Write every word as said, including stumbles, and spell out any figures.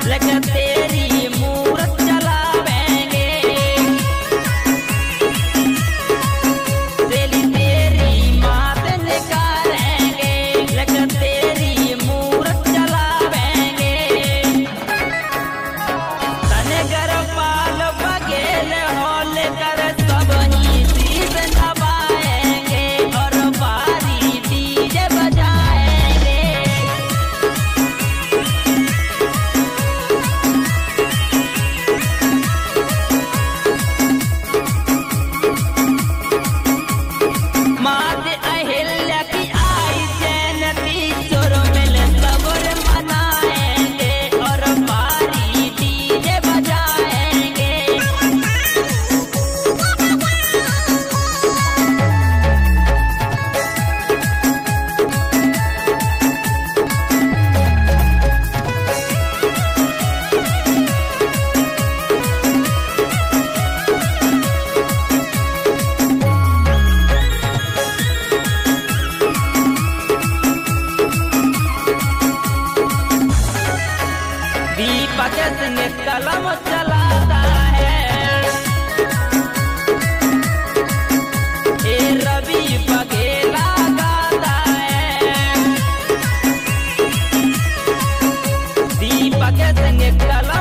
लेकर तेरी मूरत चलावेंगे, तेरी तेरी मात निकालेंगे, लेकर तेरी मूरत चलावेंगे। तने घर पाल बगेल हो लेकर सब ही शीश नवाएंगे और बारी डीजे बजाएंगे। मात अहिल्या की आई जयंती सुर मिल सबुर मनाएंगे और बारी डीजे बजाएंगे। दीपक सिंह कलम चलाता है, ए रवि बघेला गाता है। दीपक सिंह कलम